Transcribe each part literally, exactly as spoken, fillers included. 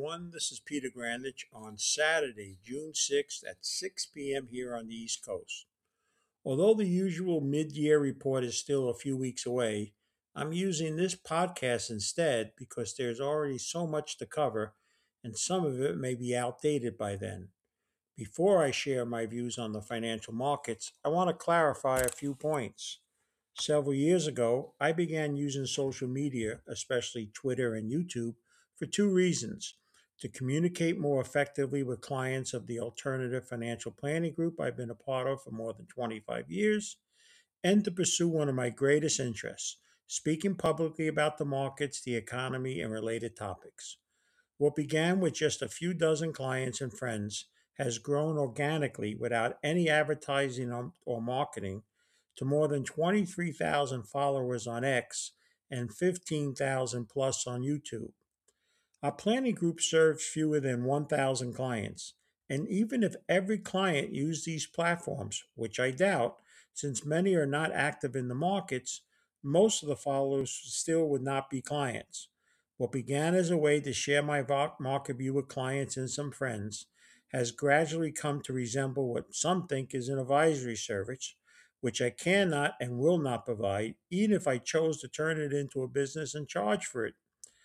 everyone. This is Peter Grandich on Saturday, June sixth at six p m here on the East Coast. Although the usual mid year report is still a few weeks away, I'm using this podcast instead because there's already so much to cover and some of it may be outdated by then. Before I share my views on the financial markets, I want to clarify a few points. Several years ago, I began using social media, especially Twitter and YouTube, for two reasons: to communicate more effectively with clients of the alternative financial planning group I've been a part of for more than twenty-five years, and to pursue one of my greatest interests: speaking publicly about the markets, the economy, and related topics. What began with just a few dozen clients and friends has grown organically without any advertising or or marketing to more than twenty-three thousand followers on X and fifteen thousand plus on YouTube. Our planning group serves fewer than one thousand clients. And even if every client used these platforms, which I doubt, since many are not active in the markets, most of the followers still would not be clients. What began as a way to share my vo- market view with clients and some friends has gradually come to resemble what some think is an advisory service, which I cannot and will not provide, even if I chose to turn it into a business and charge for it.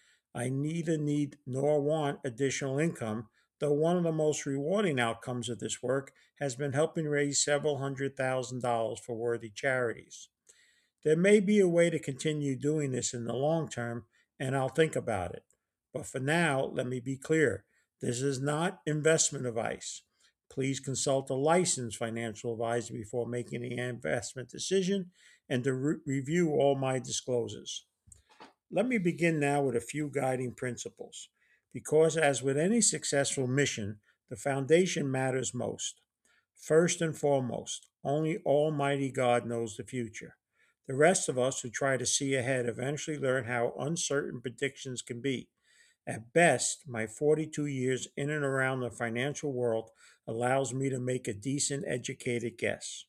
I neither need nor want additional income, though one of the most rewarding outcomes of this work has been helping raise several hundred thousand dollars for worthy charities. There may be a way to continue doing this in the long term, and I'll think about it. But for now, let me be clear: this is not investment advice. Please consult a licensed financial advisor before making an investment decision and to re- review all my disclosures. Let me begin now with a few guiding principles, because as with any successful mission, the foundation matters most. First and foremost, only Almighty God knows the future. The rest of us who try to see ahead eventually learn how uncertain predictions can be. At best, my forty-two years in and around the financial world allows me to make a decent educated guess.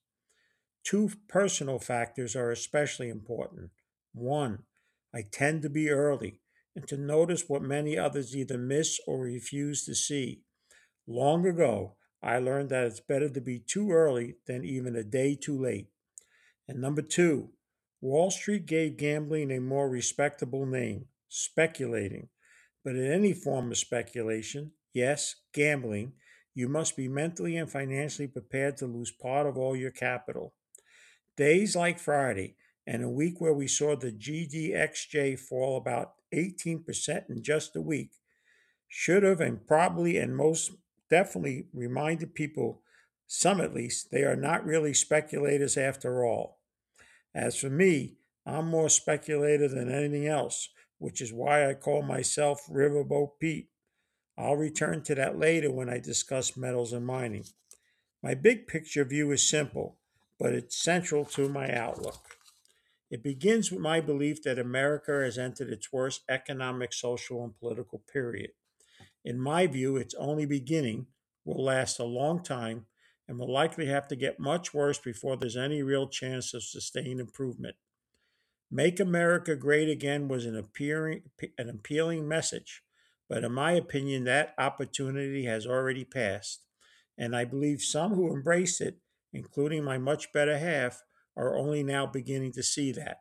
Two personal factors are especially important. One, I tend to be early and to notice what many others either miss or refuse to see. Long ago, I learned that it's better to be too early than even a day too late. And number two, Wall Street gave gambling a more respectable name: speculating. But in any form of speculation, yes, gambling, you must be mentally and financially prepared to lose part of all your capital. Days like Friday and a week where we saw the G D X J fall about eighteen percent in just a week should have and probably and most definitely reminded people, some at least, they are not really speculators after all. As for me, I'm more speculative than anything else, which is why I call myself Riverboat Pete. I'll return to that later when I discuss metals and mining. My big picture view is simple, but it's central to my outlook. It begins with my belief that America has entered its worst economic, social, and political period. In my view, its only beginning, will last a long time, and will likely have to get much worse before there's any real chance of sustained improvement. Make America Great Again was an appearing, an appealing message, but in my opinion, that opportunity has already passed. And I believe some who embraced it, including my much better half, are only now beginning to see that.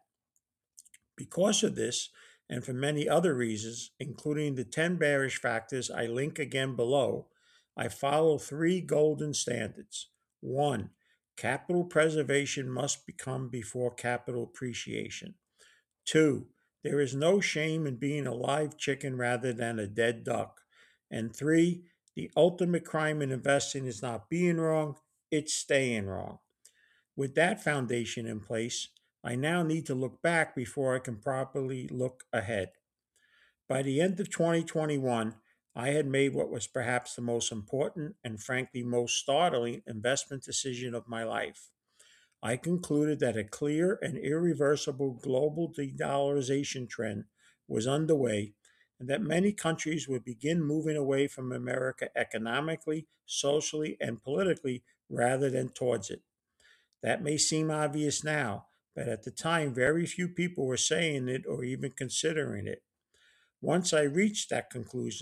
Because of this, and for many other reasons, including the ten bearish factors I link again below, I follow three golden standards. One, capital preservation must become before capital appreciation. Two, there is no shame in being a live chicken rather than a dead duck. And three, the ultimate crime in investing is not being wrong, it's staying wrong. With that foundation in place, I now need to look back before I can properly look ahead. By the end of twenty twenty-one, I had made what was perhaps the most important and frankly most startling investment decision of my life. I concluded that a clear and irreversible global de-dollarization trend was underway and that many countries would begin moving away from America economically, socially, and politically rather than towards it. That may seem obvious now, but at the time, very few people were saying it or even considering it. Once I reached that conclusion,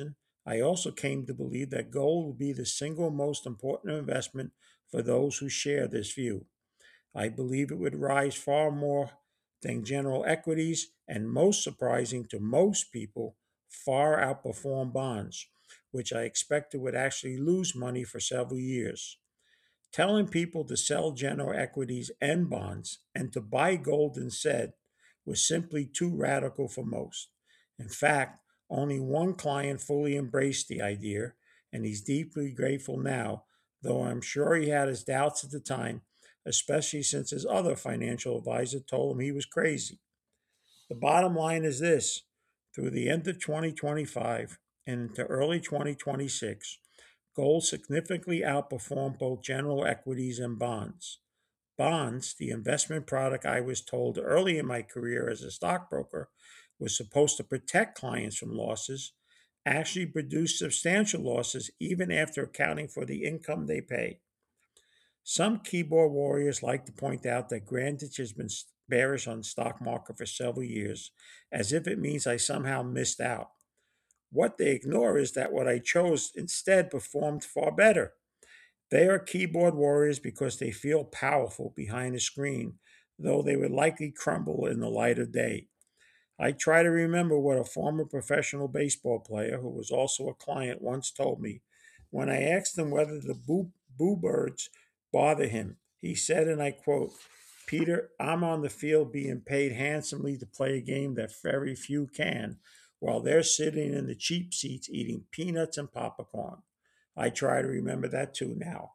I also came to believe that gold would be the single most important investment for those who share this view. I believe it would rise far more than general equities, and most surprising to most people, far outperform bonds, which I expected would actually lose money for several years. Telling people to sell general equities and bonds and to buy gold instead was simply too radical for most. In fact, only one client fully embraced the idea, and he's deeply grateful now, though I'm sure he had his doubts at the time, especially since his other financial advisor told him he was crazy. The bottom line is this: through the end of twenty twenty-five and into early twenty twenty-six, gold significantly outperformed both general equities and bonds. Bonds, the investment product I was told early in my career as a stockbroker was supposed to protect clients from losses, actually produced substantial losses even after accounting for the income they pay. Some keyboard warriors like to point out that Grandich has been bearish on the stock market for several years, as if it means I somehow missed out. What they ignore is that what I chose instead performed far better. They are keyboard warriors because they feel powerful behind a screen, though they would likely crumble in the light of day. I try to remember what a former professional baseball player, who was also a client, once told me. When I asked him whether the boo, boo birds bother him, he said, and I quote, "Peter, I'm on the field being paid handsomely to play a game that very few can, while they're sitting in the cheap seats eating peanuts and popcorn." I try to remember that too now.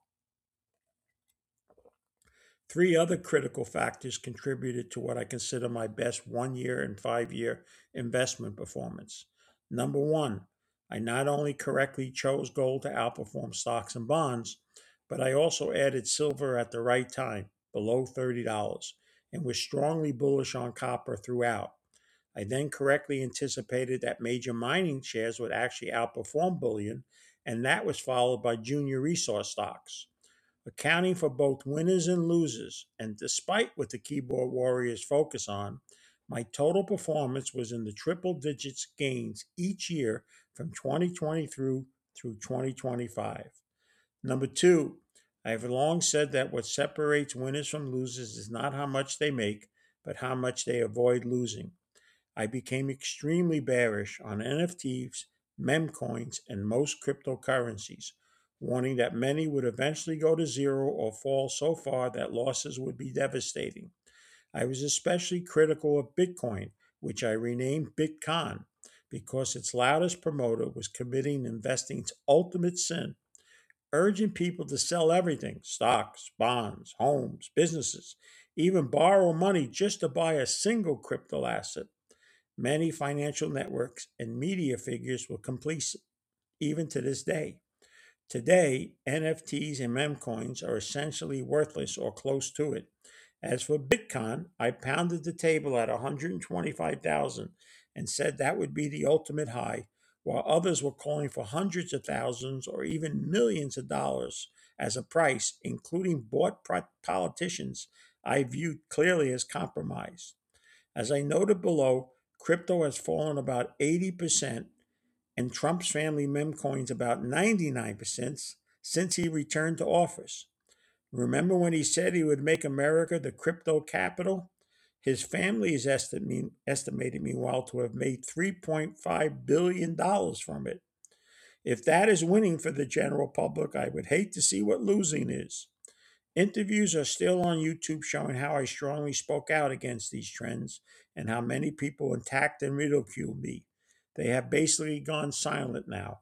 Three other critical factors contributed to what I consider my best one year and five year investment performance. Number one, I not only correctly chose gold to outperform stocks and bonds, but I also added silver at the right time, below thirty dollars, and was strongly bullish on copper throughout. I then correctly anticipated that major mining shares would actually outperform bullion, and that was followed by junior resource stocks. Accounting for both winners and losers, and despite what the keyboard warriors focus on, my total performance was in the triple digits gains each year from twenty twenty through through twenty twenty-five. Number two, I have long said that what separates winners from losers is not how much they make, but how much they avoid losing. I became extremely bearish on N F Ts, meme coins, and most cryptocurrencies, warning that many would eventually go to zero or fall so far that losses would be devastating. I was especially critical of Bitcoin, which I renamed Bitcon, because its loudest promoter was committing investing's ultimate sin, urging people to sell everything: stocks, bonds, homes, businesses, even borrow money just to buy a single crypto asset. Many financial networks and media figures were complicit, even to this day. Today, N F Ts and meme coins are essentially worthless or close to it. As for Bitcoin, I pounded the table at one hundred twenty-five thousand and said that would be the ultimate high, while others were calling for hundreds of thousands or even millions of dollars as a price, including bought politicians I viewed clearly as compromised. As I noted below, crypto has fallen about eighty percent and Trump's family meme coins about ninety-nine percent since he returned to office. Remember when he said he would make America the crypto capital? His family is estimate, estimated, meanwhile, to have made three point five billion dollars from it. If that is winning for the general public, I would hate to see what losing is. Interviews are still on YouTube showing how I strongly spoke out against these trends and how many people attacked and ridiculed me. They have basically gone silent now.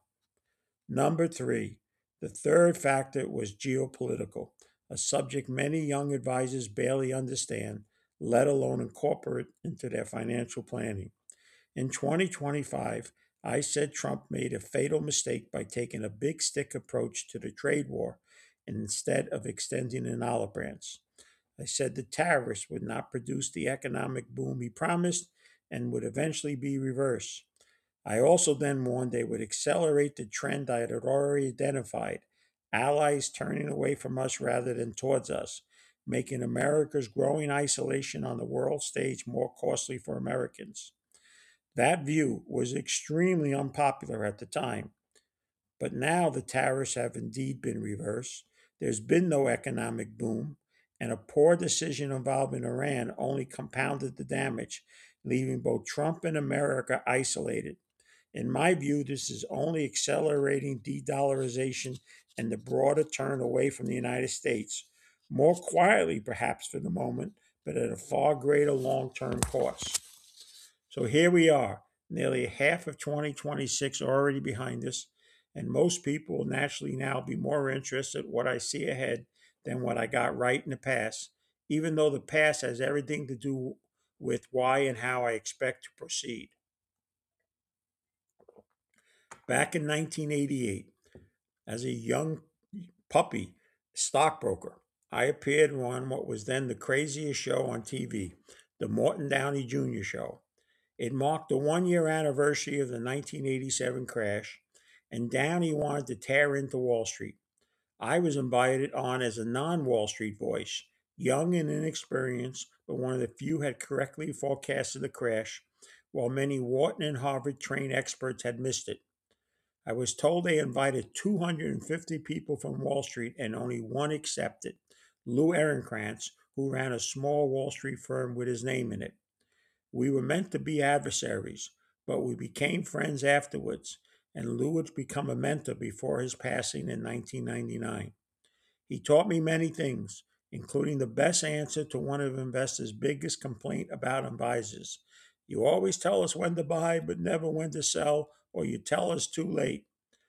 Number three, the third factor was geopolitical, a subject many young advisors barely understand, let alone incorporate into their financial planning. In twenty twenty-five, I said Trump made a fatal mistake by taking a big stick approach to the trade war instead of extending an olive branch. I said the tariffs would not produce the economic boom he promised and would eventually be reversed. I also then warned they would accelerate the trend I had already identified: allies turning away from us rather than towards us, making America's growing isolation on the world stage more costly for Americans. That view was extremely unpopular at the time. But now the tariffs have indeed been reversed. There's been no economic boom, and a poor decision involving Iran only compounded the damage, leaving both Trump and America isolated. In my view, this is only accelerating de dollarization and the broader turn away from the United States, more quietly perhaps for the moment, but at a far greater long term cost. So here we are, nearly half of twenty twenty-six already behind us, and most people will naturally now be more interested in what I see ahead than what I got right in the past, even though the past has everything to do with why and how I expect to proceed. Back in nineteen eighty-eight, as a young puppy stockbroker, I appeared on what was then the craziest show on T V, the Morton Downey Junior Show. It marked the one year anniversary of the nineteen eighty-seven crash, and Downey wanted to tear into Wall Street. I was invited on as a non Wall Street voice, young and inexperienced, but one of the few had correctly forecasted the crash, while many Wharton and Harvard trained experts had missed it. I was told they invited two hundred fifty people from Wall Street and only one accepted, Lou Ehrenkrantz, who ran a small Wall Street firm with his name in it. We were meant to be adversaries, but we became friends afterwards, and Lou had become a mentor before his passing in nineteen ninety-nine. He taught me many things, including the best answer to one of investors' biggest complaint about advisors. You always tell us when to buy, but never when to sell, or you tell us too late.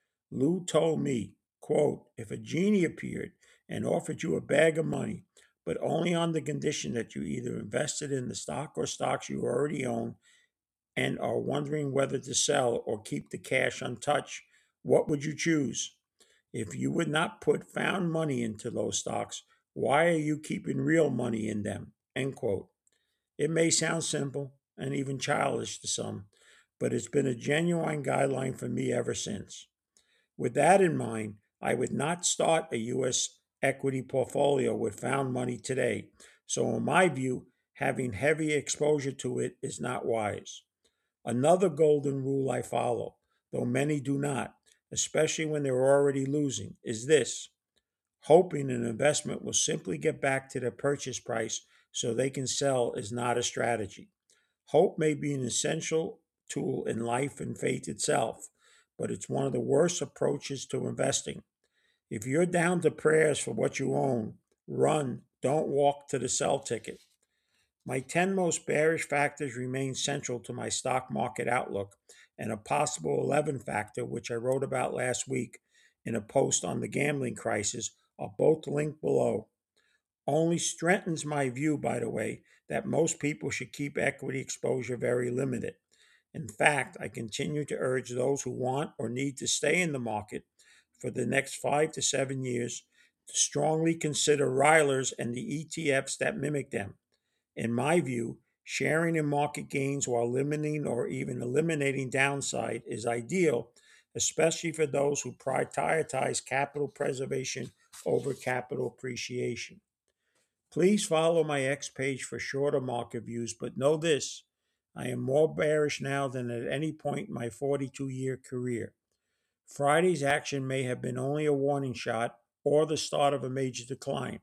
Lou told me, quote, if a genie appeared and offered you a bag of money, but only on the condition that you either invested in the stock or stocks you already own and are wondering whether to sell or keep the cash untouched, what would you choose? If you would not put found money into those stocks, why are you keeping real money in them? End quote. It may sound simple and even childish to some, but it's been a genuine guideline for me ever since. With that in mind, I would not start a U S equity portfolio with found money today. So, in my view, having heavy exposure to it is not wise. Another golden rule I follow, though many do not, especially when they're already losing, is this: hoping an investment will simply get back to their purchase price so they can sell is not a strategy. Hope may be an essential tool in life and faith itself, but it's one of the worst approaches to investing. If you're down to prayers for what you own, run, don't walk to the sell ticket. My ten most bearish factors remain central to my stock market outlook, and a possible eleventh factor, which I wrote about last week in a post on the gambling crisis, are both linked below. Only strengthens my view, by the way, that most people should keep equity exposure very limited. In fact, I continue to urge those who want or need to stay in the market for the next five to seven years to strongly consider RILAs and the E T Fs that mimic them. In my view, sharing in market gains while limiting or even eliminating downside is ideal, especially for those who prioritize capital preservation over capital appreciation. Please follow my X page for shorter market views, but know this: I am more bearish now than at any point in my forty-two year career. Friday's action may have been only a warning shot or the start of a major decline.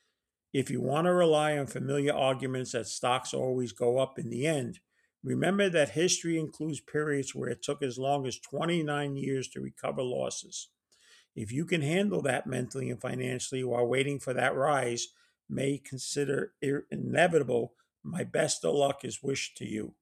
If you want to rely on familiar arguments that stocks always go up in the end, remember that history includes periods where it took as long as twenty-nine years to recover losses. If you can handle that mentally and financially while waiting for that rise, may consider inevitable, my best of luck is wished to you.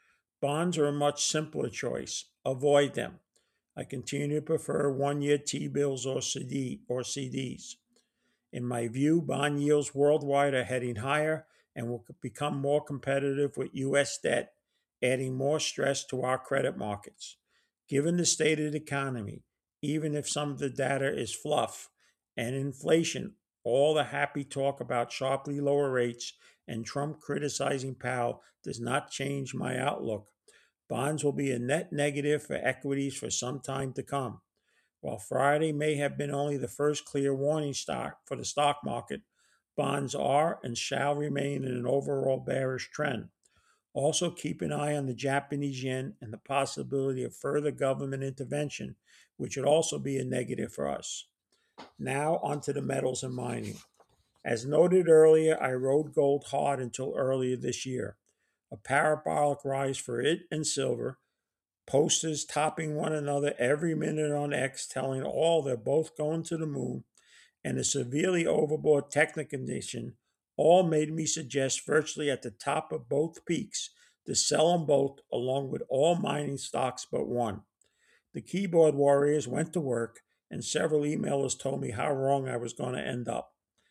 Bonds are a much simpler choice. Avoid them. I continue to prefer one year T bills or C D or C Ds. In my view, bond yields worldwide are heading higher and will become more competitive with U S debt, adding more stress to our credit markets. Given the state of the economy, even if some of the data is fluff, and inflation, all the happy talk about sharply lower rates and Trump criticizing Powell does not change my outlook. Bonds will be a net negative for equities for some time to come. While Friday may have been only the first clear warning stock for the stock market, bonds are and shall remain in an overall bearish trend. Also, keep an eye on the Japanese yen and the possibility of further government intervention, which would also be a negative for us. Now, onto the metals and mining. As noted earlier, I rode gold hard until earlier this year. A parabolic rise for it and silver, posters topping one another every minute on X, telling all they're both going to the moon, and a severely overbought technical condition all made me suggest virtually at the top of both peaks to sell them both along with all mining stocks but one. The keyboard warriors went to work, and several emailers told me how wrong I was going to end up.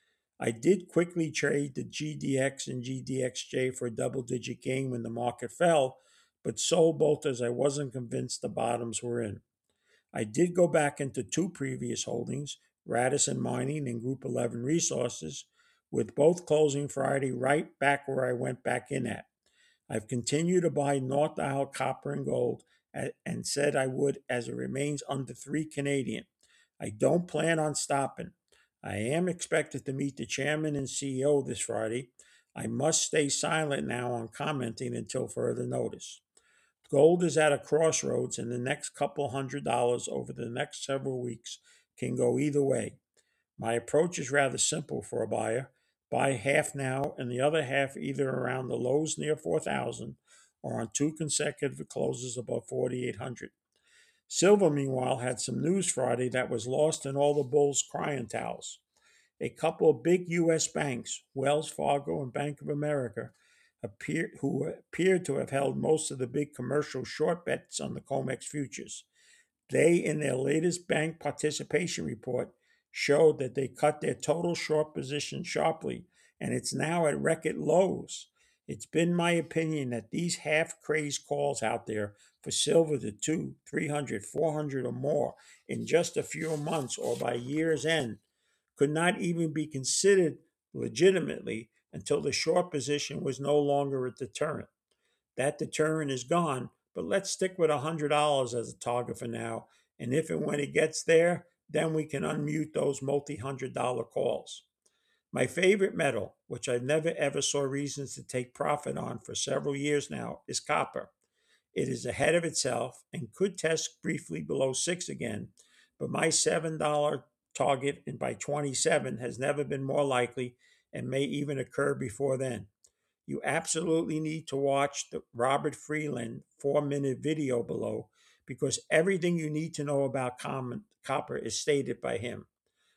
I did quickly trade the G D X and G D X J for a double digit gain when the market fell, but sold both as I wasn't convinced the bottoms were in. I did go back into two previous holdings, Radisson Mining and Group eleven Resources, with both closing Friday right back where I went back in at. I've continued to buy North Isle copper and gold and said I would as it remains under three Canadian. I don't plan on stopping. I am expected to meet the chairman and C E O this Friday. I must stay silent now on commenting until further notice. Gold is at a crossroads, and the next couple hundred dollars over the next several weeks can go either way. My approach is rather simple for a buyer. Buy half now and the other half either around the lows near four thousand or on two consecutive closes above forty-eight hundred. Silver, meanwhile, had some news Friday that was lost in all the bulls' crying towels. A couple of big U S banks, Wells Fargo and Bank of America, appear, who appeared to have held most of the big commercial short bets on the COMEX futures. They, in their latest bank participation report, showed that they cut their total short position sharply, and it's now at record lows. It's been my opinion that these half crazed calls out there for silver to two, three hundred, four hundred or more in just a few months or by year's end could not even be considered legitimately until the short position was no longer a deterrent. That deterrent is gone, but let's stick with one hundred dollars as a target for now. And if and when it gets there, then we can unmute those multi hundred dollar calls. My favorite metal, which I never ever saw reasons to take profit on for several years now, is copper. It is ahead of itself and could test briefly below six again, but my seven dollars target and by twenty-seven has never been more likely and may even occur before then. You absolutely need to watch the Robert Freeland four minute video below because everything you need to know about common, copper is stated by him.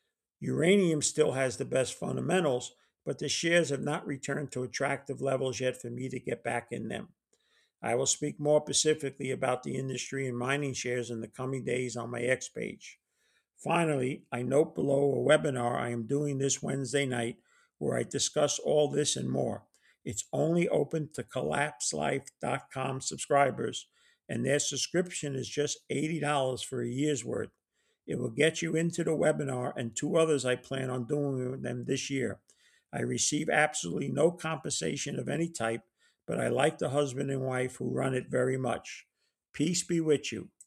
Uranium still has the best fundamentals, but the shares have not returned to attractive levels yet for me to get back in them. I will speak more specifically about the industry and mining shares in the coming days on my X page. Finally, I note below a webinar I am doing this Wednesday night where I discuss all this and more. It's only open to collapse life dot com subscribers, and their subscription is just eighty dollars for a year's worth. It will get you into the webinar and two others I plan on doing with them this year. I receive absolutely no compensation of any type, but I like the husband and wife who run it very much. Peace be with you.